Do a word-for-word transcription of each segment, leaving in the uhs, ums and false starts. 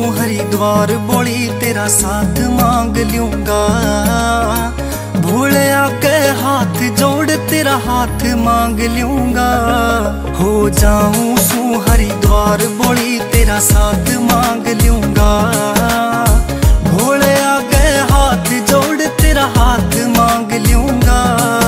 हरिद्वार बोली तेरा साथ मांग लूंगा। भोलिया के हाथ जोड़ तेरा हाथ मांग लूंगा। हो जाऊं सू हरिद्वार बोली तेरा साथ मांग लूंगा। भोलिया के हाथ जोड़ तेरा हाथ मांग लूंगा।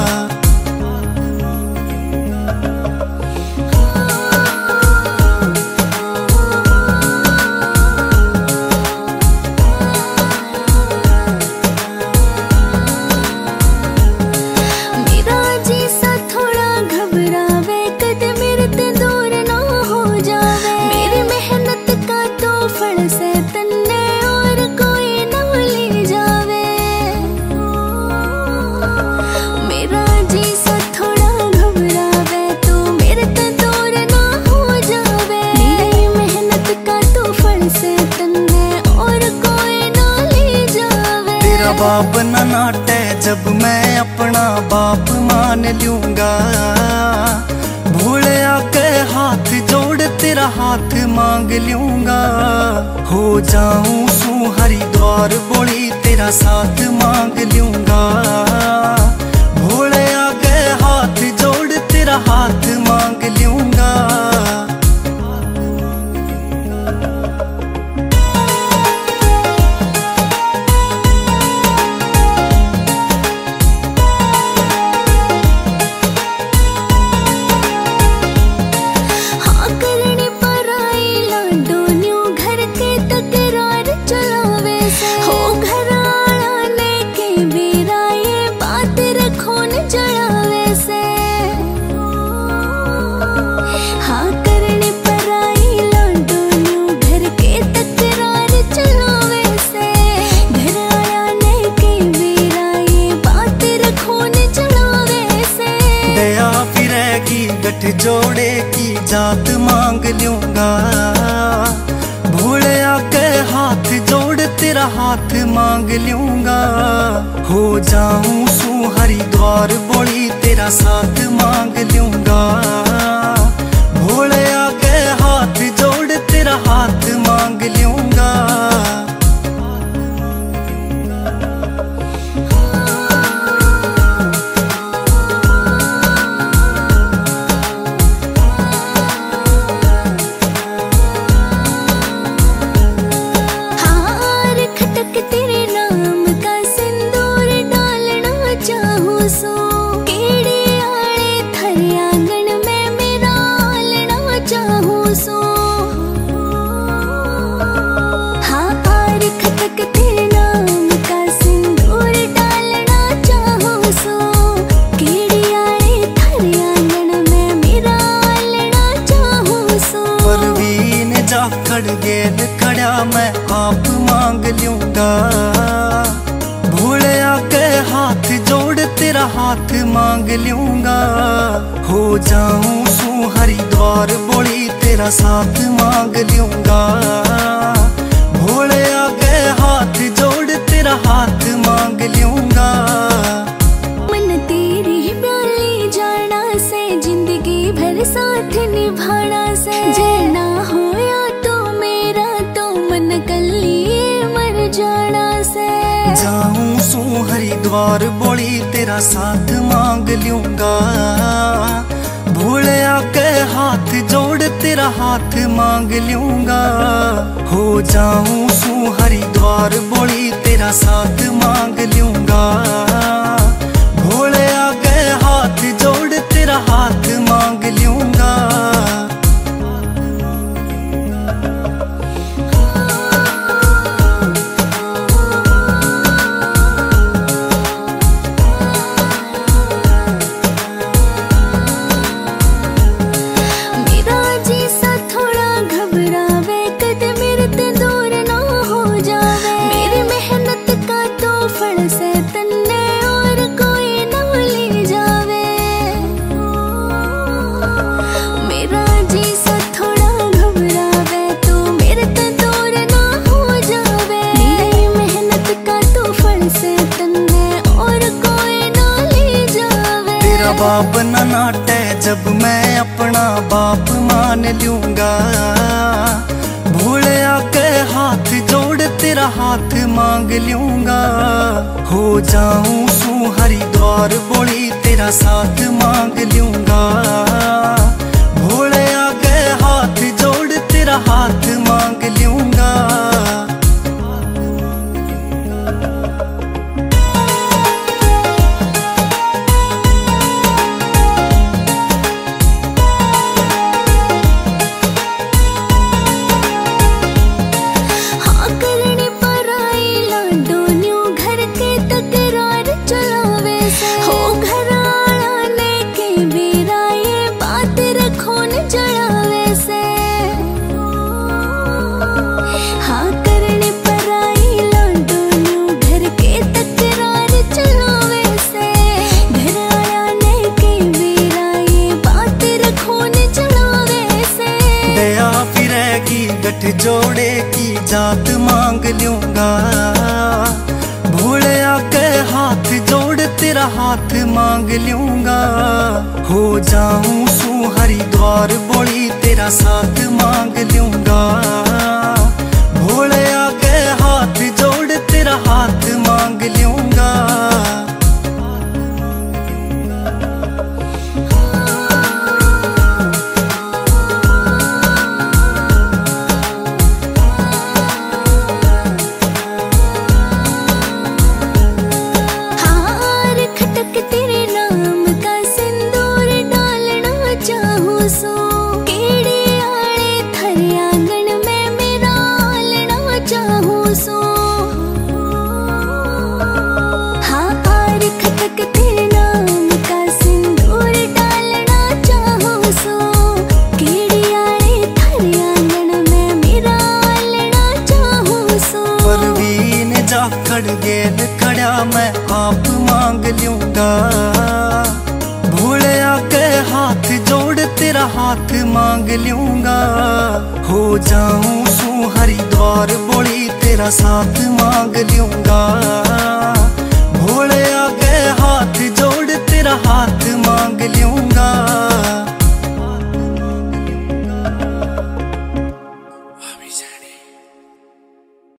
बाप न नाटे जब मैं अपना बाप मान लूंगा। भोलिया के हाथ जोड़ तेरा हाथ मांग लूंगा। हो जाऊं सू हरिद्वार बोली तेरा साथ मांग लूंगा। भोलिया के हाथ जोड़ तेरा हाथ मांग लूंगा। गठ जोड़े की जात मांग लूंगा। भोलिया के हाथ जोड़ तेरा हाथ मांग लूंगा। हो जाऊं सू हरिद्वार बोली तेरा साथ मांग लूंगा। भोलिया के हाथ जोड़ तेरा हाथ मांग लूंगा। गेल खड़ा मैं आप मांग लूंगा। भोलिया के हाथ जोड़ तेरा हाथ मांग लूंगा। हो जाऊं सू हरिद्वार बोली तेरा साथ मांग लूंगा। भोलिया के हाथ जोड़ तेरा हाथ मांग लूंगा। मन तेरी प्याली जाना से जिंदगी भर साथ निभाना से जेना होया जाऊं सू हरिद्वार बोली तेरा साथ मांग लूंगा। भोलिया के हाथ जोड़ तेरा हाथ मांग लूंगा। हो जाऊं सू हरिद्वार बोली तेरा साथ मांग लूंगा। भोलिया के हाथ जोड़ तेरा हाथ मांग लूंगा। बाप न नाटे जब मैं अपना बाप मान लूंगा। भोलिया के हाथ हाथ मांग लूंगा। हो जाऊं सू हरिद्वार बोली तेरा साथ मांग लूंगा। भोले आगे हाथ जोड़ तेरा हाथ मांग लूंगा। गठ जोड़े की जात मांग लूंगा। भोले आगे हाथ जोड़ तेरा हाथ मांग लूंगा। हो जाऊं सू हरिद्वार बोली तेरा साथ मांग लूंगा। भोले आगे हाथ जोड़ तेरा हाथ मांग लूंगा। गेल खड़ा मैं आप मांग लूंगा। भोले आगे हाथ जोड़ तेरा हाथ मांग लूंगा। हो जाऊं सू हरिद्वार बोली तेरा साथ मांग लूंगा। भोले आगे हाथ जोड़ तेरा हाथ मांग लूंगा।